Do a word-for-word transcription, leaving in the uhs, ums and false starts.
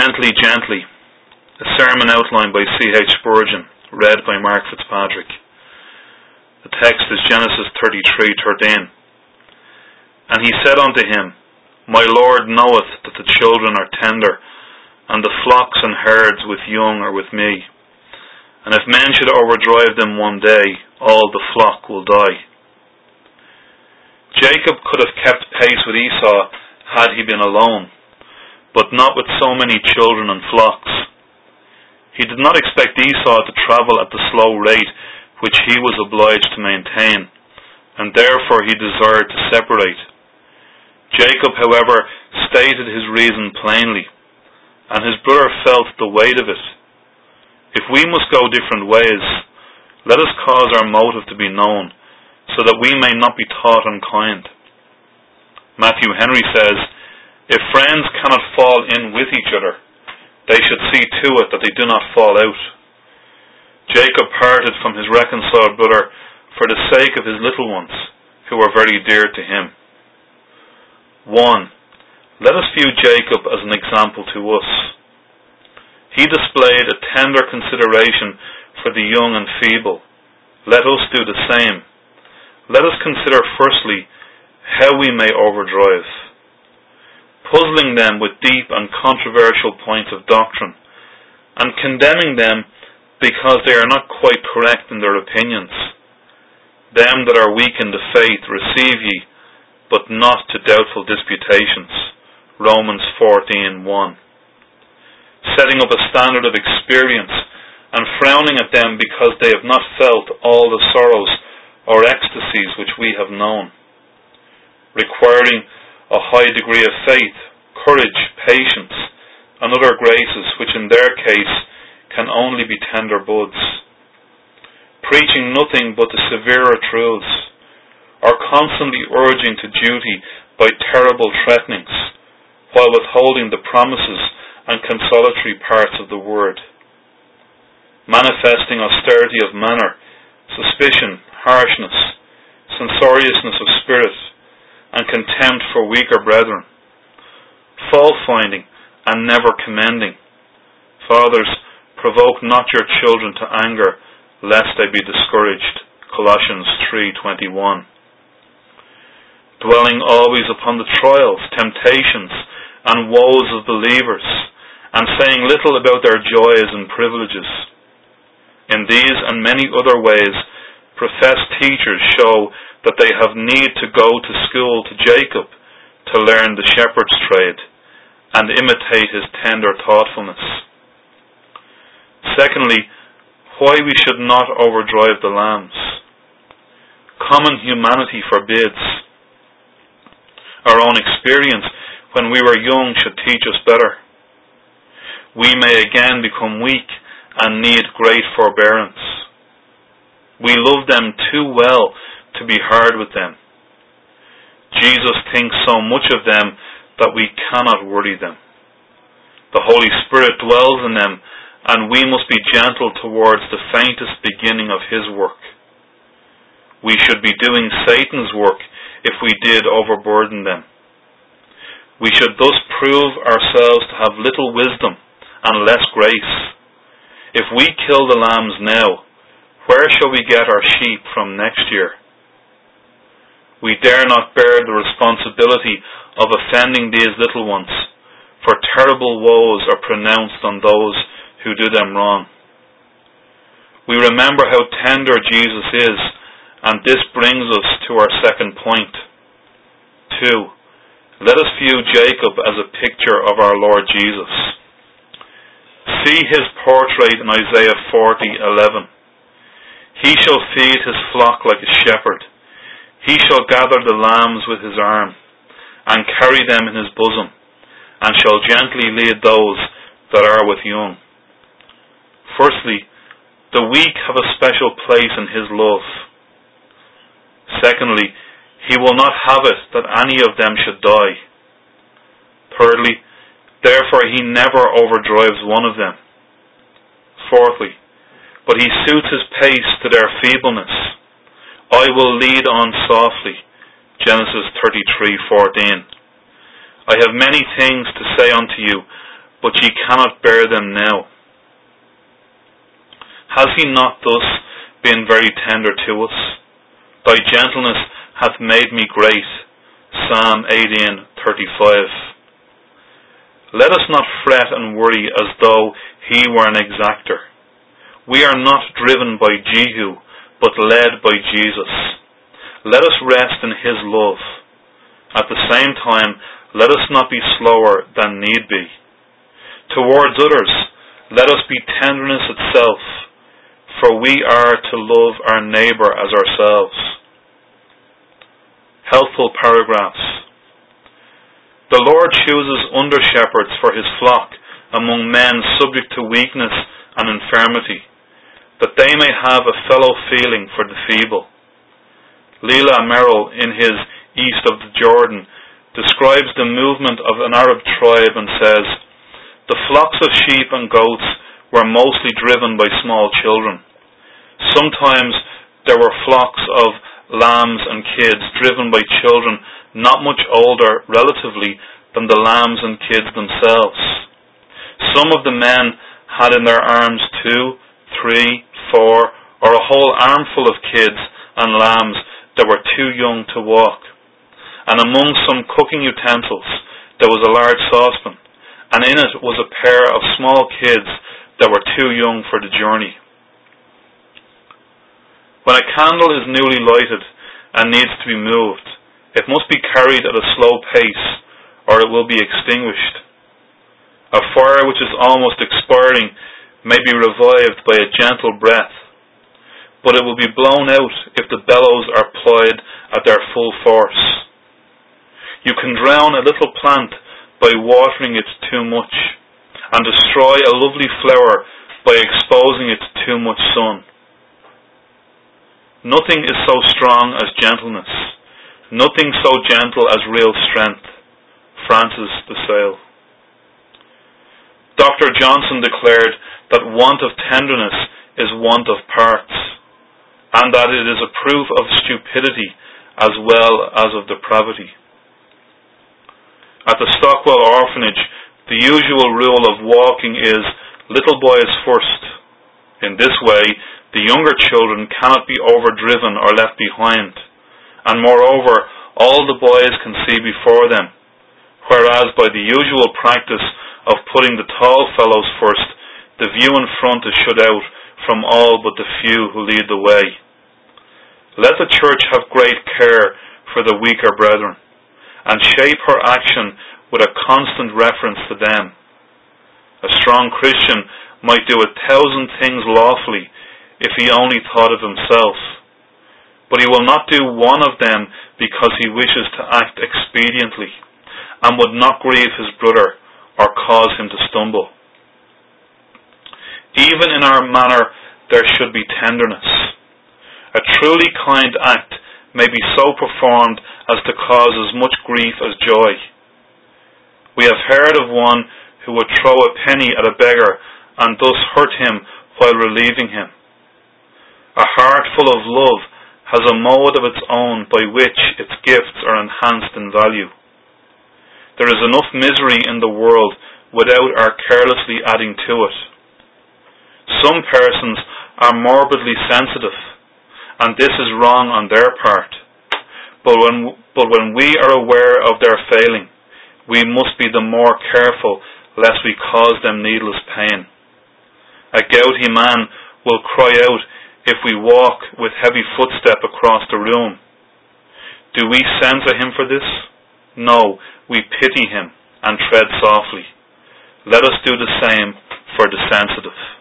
Gently, Gently, a sermon outlined by C H Spurgeon, read by Mark Fitzpatrick. The text is Genesis thirty-three thirteen. And he said unto him, My Lord knoweth that the children are tender, and the flocks and herds with young are with me. And if men should overdrive them one day, all the flock will die. Jacob could have kept pace with Esau had he been alone, but not with so many children and flocks. He did not expect Esau to travel at the slow rate which he was obliged to maintain, and therefore he desired to separate. Jacob, however, stated his reason plainly, and his brother felt the weight of it. If we must go different ways, let us cause our motive to be known, so that we may not be thought unkind. Matthew Henry says, If friends cannot fall in with each other, they should see to it that they do not fall out. Jacob parted from his reconciled brother for the sake of his little ones, who were very dear to him. One, let us view Jacob as an example to us. He displayed a tender consideration for the young and feeble. Let us do the same. Let us consider firstly how we may overdrive, puzzling them with deep and controversial points of doctrine, and condemning them because they are not quite correct in their opinions. Them that are weak in the faith receive ye, but not to doubtful disputations. Romans fourteen one. Setting up a standard of experience and frowning at them because they have not felt all the sorrows or ecstasies which we have known. Requiring a high degree of faith, courage, patience, and other graces which in their case can only be tender buds. Preaching nothing but the severer truths, or constantly urging to duty by terrible threatenings, while withholding the promises and consolatory parts of the word. Manifesting austerity of manner, suspicion, harshness, censoriousness of spirit, and contempt for weaker brethren. Fault-finding and never commending. Fathers, provoke not your children to anger, lest they be discouraged. Colossians three twenty-one. Dwelling always upon the trials, temptations, and woes of believers, and saying little about their joys and privileges. In these and many other ways, professed teachers show that they have need to go to school to Jacob to learn the shepherd's trade and imitate his tender thoughtfulness. Secondly, why we should not overdrive the lambs. Common humanity forbids. Our own experience when we were young should teach us better. We may again become weak and need great forbearance. We love them too well to be hard with them. Jesus thinks so much of them that we cannot worry them. The Holy Spirit dwells in them, and we must be gentle towards the faintest beginning of His work. We should be doing Satan's work if we did overburden them. We should thus prove ourselves to have little wisdom and less grace. If we kill the lambs now, where shall we get our sheep from next year? We dare not bear the responsibility of offending these little ones, for terrible woes are pronounced on those who do them wrong. We remember how tender Jesus is, and this brings us to our second point. Two, let us view Jacob as a picture of our Lord Jesus. See his portrait in Isaiah forty eleven. He shall feed his flock like a shepherd. He shall gather the lambs with his arm, and carry them in his bosom, and shall gently lead those that are with young. Firstly, the weak have a special place in his love. Secondly, he will not have it that any of them should die. Thirdly, therefore he never overdrives one of them. Fourthly, but he suits his pace to their feebleness. I will lead on softly. Genesis thirty-three fourteen. I have many things to say unto you, but ye cannot bear them now. Has he not thus been very tender to us? Thy gentleness hath made me great. Psalm eighteen thirty-five. Let us not fret and worry as though he were an exactor. We are not driven by Jehu, but led by Jesus. Let us rest in his love. At the same time, let us not be slower than need be. Towards others, let us be tenderness itself, for we are to love our neighbour as ourselves. Helpful paragraphs. The Lord chooses under-shepherds for his flock among men subject to weakness and infirmity, that they may have a fellow feeling for the feeble. Leila Merrill, in his East of the Jordan, describes the movement of an Arab tribe and says, the flocks of sheep and goats were mostly driven by small children. Sometimes there were flocks of lambs and kids driven by children not much older relatively than the lambs and kids themselves. Some of the men had in their arms two, three, four, or a whole armful of kids and lambs that were too young to walk. And among some cooking utensils there was a large saucepan, and in it was a pair of small kids that were too young for the journey. When a candle is newly lighted and needs to be moved, it must be carried at a slow pace, or it will be extinguished. A fire which is almost expiring may be revived by a gentle breath, but it will be blown out if the bellows are plied at their full force. You can drown a little plant by watering it too much, and destroy a lovely flower by exposing it to too much sun. Nothing is so strong as gentleness, nothing so gentle as real strength. Francis de Sales. Doctor Johnson declared that want of tenderness is want of parts, and that it is a proof of stupidity as well as of depravity. At the Stockwell Orphanage, the usual rule of walking is little boys first. In this way, the younger children cannot be overdriven or left behind, and moreover, all the boys can see before them, whereas by the usual practice of putting the tall fellows first, the view in front is shut out from all but the few who lead the way. Let the Church have great care for the weaker brethren, and shape her action with a constant reference to them. A strong Christian might do a thousand things lawfully if he only thought of himself, but he will not do one of them because he wishes to act expediently, and would not grieve his brother or cause him to stumble. Even in our manner there should be tenderness. A truly kind act may be so performed as to cause as much grief as joy. We have heard of one who would throw a penny at a beggar and thus hurt him while relieving him. A heart full of love has a mode of its own by which its gifts are enhanced in value. There is enough misery in the world without our carelessly adding to it. Some persons are morbidly sensitive, and this is wrong on their part. But when, but when we are aware of their failing, we must be the more careful lest we cause them needless pain. A gouty man will cry out if we walk with heavy footstep across the room. Do we censure him for this? No, we pity him and tread softly. Let us do the same for the sensitive.